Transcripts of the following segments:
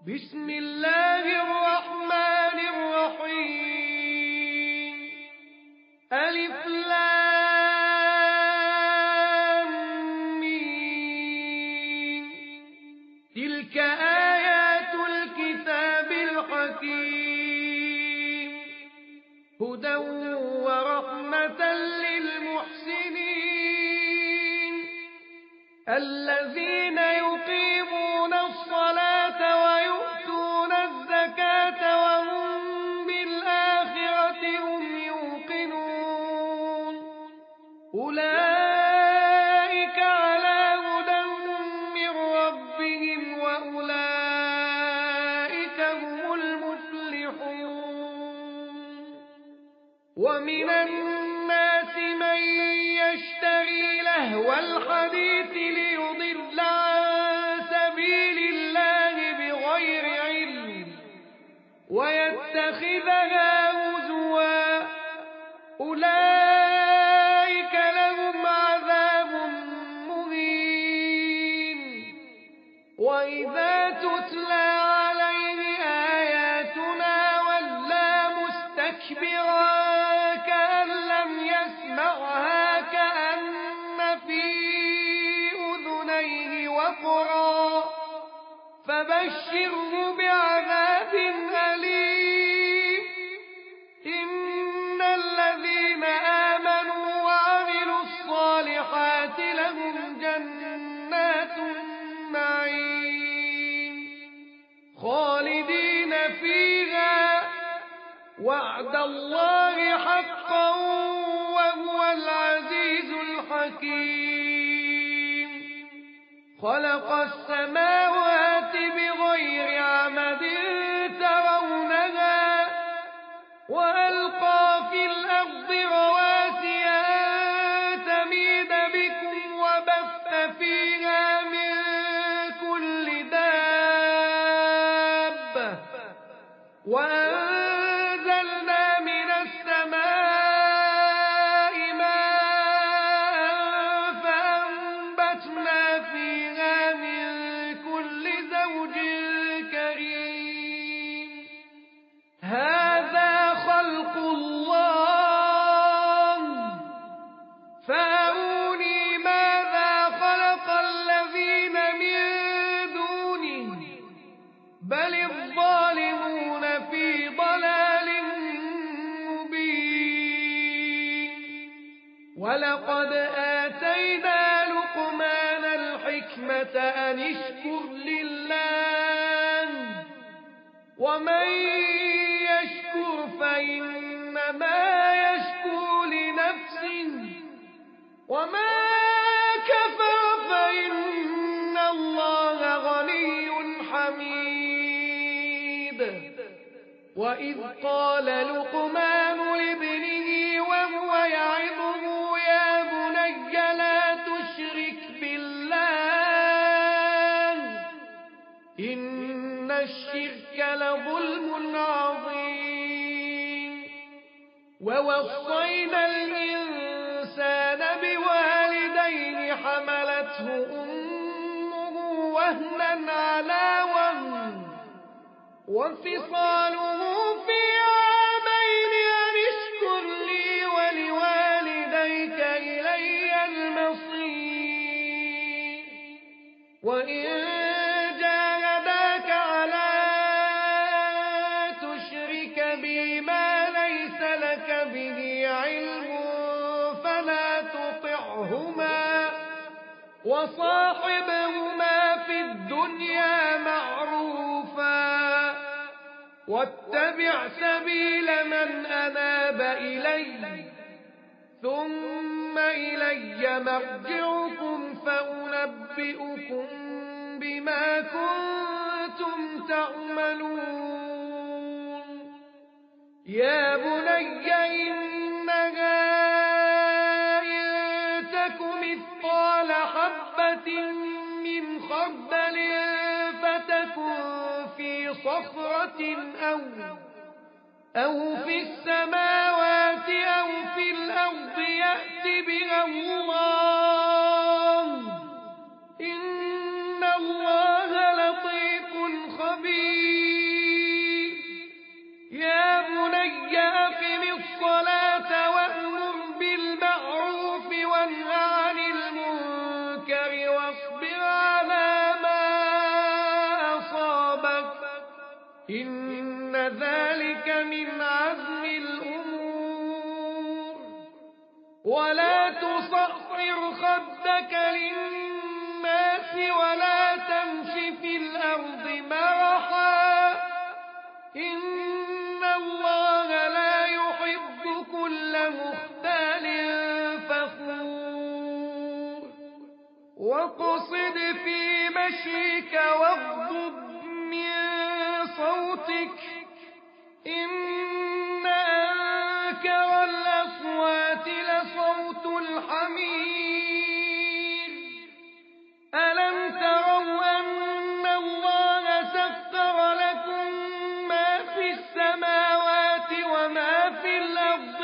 بسم الله الرحمن الرحيم ألف لام ميم تلك آيات الكتاب الحكيم هدى ورحمة للمحسنين الذين يقيمون الصلاة ويؤتون الزكاة وهم بالآخرة هم يوقنون أولئك على هدى من ربهم وأولئك هم المفلحون ومن الناس من يشتري لهو الحديث ليضل عن سبيل الله بغير علم ويتخذها هزوا أولئك لهم عذاب مهين وإذا تتلى عليه آياتنا ولى مستكبرا كأن لم يسمعها كأن في أذنيه وقرا فبشره بعذاب أليم إن الذين آمنوا وعملوا الصالحات لهم جنات النعيم خالدين فيها وعد الله حقا وهو العزيز الحكيم خلق السماوات بغير عمد ترونها وألقى في الأرض رواسي أن تميد بكم وبث فيها من كل دابة وأنزلنا من السماء ماء فأنبتنا فيها من كل زوج كريم هذا خلق الله فأروني ماذا خلق الذين من دونه بل الظالمون في ضلال مبين ولقد آتينا لقمان الحكمة أن اشكر لله ومن يشكر فإنما يشكر لنفسه ومن كفر فإن الله غني حميد وإذ قال لقمان لابنه وهو يعظه يا بني لا تشرك بالله إن الشرك لظلم عظيم ووصينا الإنسان بوالديه حملته أمه وهنا على وهن وفصاله في عامين أن اشكر لي ولوالديك إلي المصير وإن جاهداك على تشرك بي ما ليس لك به علم فلا تطعهما وصاحبهما في الدنيا معروفا واتبع سبيل من أناب إلي ثم إلي مرجعكم فأنبئكم بما كنتم تعملون يا بني إنها إن تك مثقال حبة من خردل فتكن في صخرة أو في السماوات أو في الأرض يأت بها الله إن الله لطيف خبير إن ذلك من عزم الأمور ولا تصعر خدك للناس ولا تمش في الأرض مرحا إن الله لا يحب كل مختال فخور واقصد في مشيك واغضض من صوتك إن أنكر الأصوات لصوت الحمير ألم تروا أن الله سخر لكم ما في السماوات وما في الأرض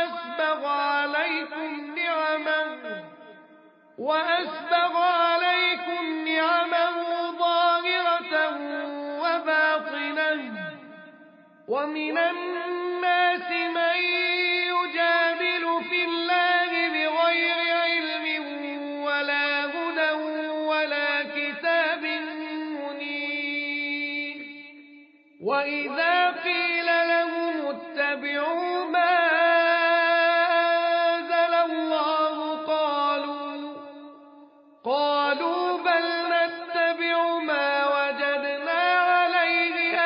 وأسبغ عليكم نعمه ظاهرة وباطنة ومن الناس من يجادل في الله بغير علم ولا هدى ولا كتاب منير وإذا قيل لهم اتبعوا ما أنزل الله قالوا بل نتبع ما وجدنا عليه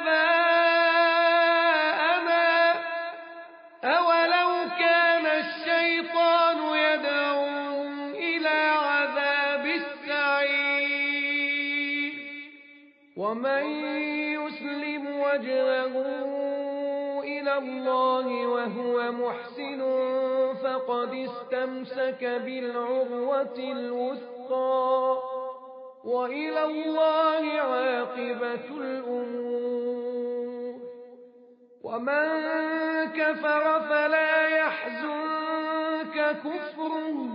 آباءنا أولو كان الشيطان يدعوهم إلى عذاب السعير ومن يسلم وجهه إلى الله وهو محسن فقد استمسك بالعروة الوثقى وإلى الله عاقبة الأمور ومن كفر فلا يحزنك كفره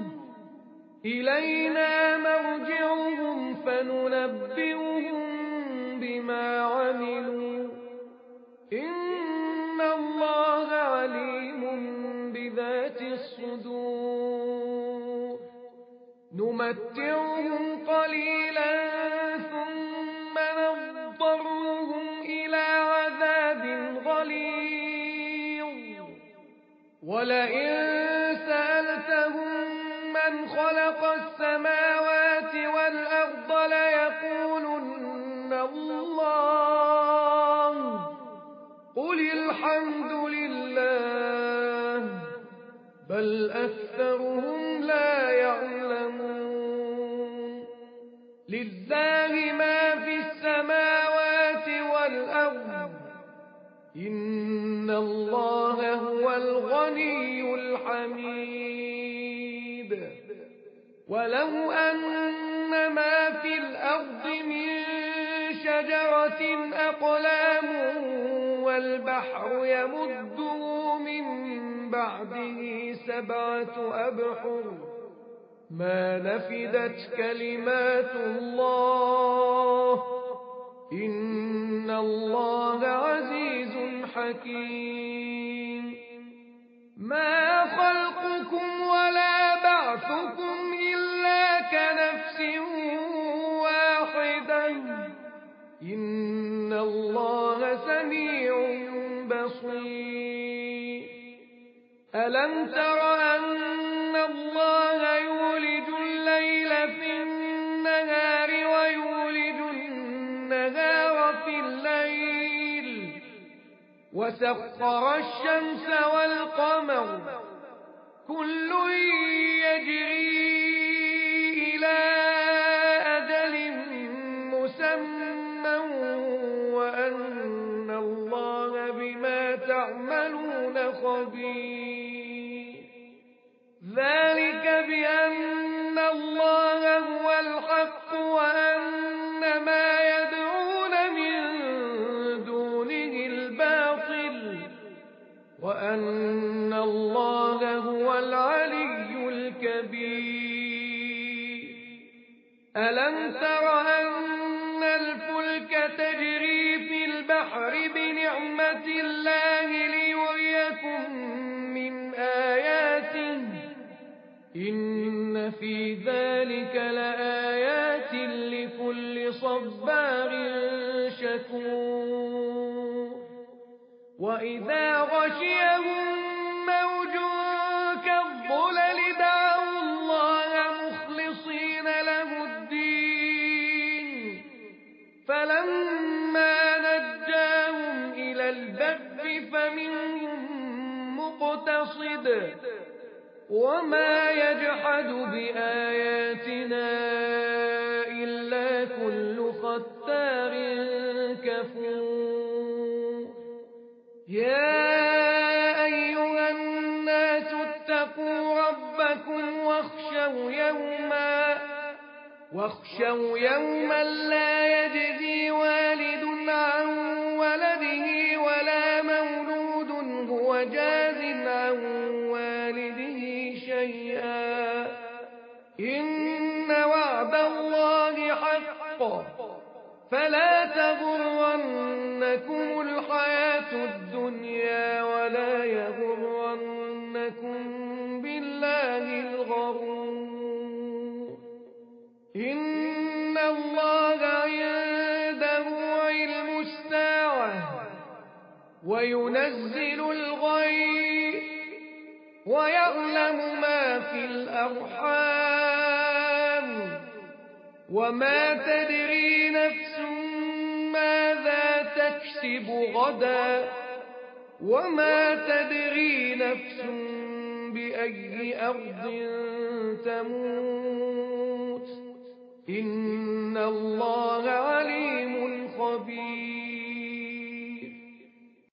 إلينا مرجعهم فننبئهم بما عملوا إن الله عليم بذات الصدور نمتعهم قليلا ثم نضطرهم إلى عذاب غليظ ولئن سألتهم من خلق السماوات والأرض ليقولن الله قل الحمد لله بل أكثرهم لا يعلمون لله ما في السماوات والأرض إن الله هو الغني الحميد ولو أن ما في الأرض من شجرة أقلام والبحر يمده من بعده 7 أبحر ما نفدت كلمات الله إن الله عزيز حكيم ما خلقكم ولا بعثكم إلا كنفس واحدة إن الله سميع بصير ألم تر أن الله يولج الليل في النهار ويولج النهار في الليل وسخر الشمس والقمر كل يجري إلى أجل مسمى وأن الله بما تعملون خبير ذلك بأن الله هو الحق وأن ما يدعون من دونه الباطل وأن الله هو العلي الكبير ألم تر أن الفلك تجري في البحر بنعمة الله ليريكم من آياته إن في ذلك لآيات لكل صبار شكور وإذا غشيهم موج كالظلل دعوا الله مخلصين له الدين فلما نجاهم إلى البر فمنهم مقتصد وما يجحد بآياتنا إلا كل ختار كفور يا أيها الناس اتقوا ربكم واخشوا يوما لا يجزي والد عن ولده ولا مولود هو جاز عن والده شيئا إن وعد الله حق فلا تغرنكم الحياة الدنيا ولا يغرنكم بالله الغرور إن الله عنده علم الساعة وينزل الغيث ويعلم ما في الأرحام وما تدري نفس ماذا تكسب غدا وما تدري نفس بأي أرض تموت إن الله عليم خبير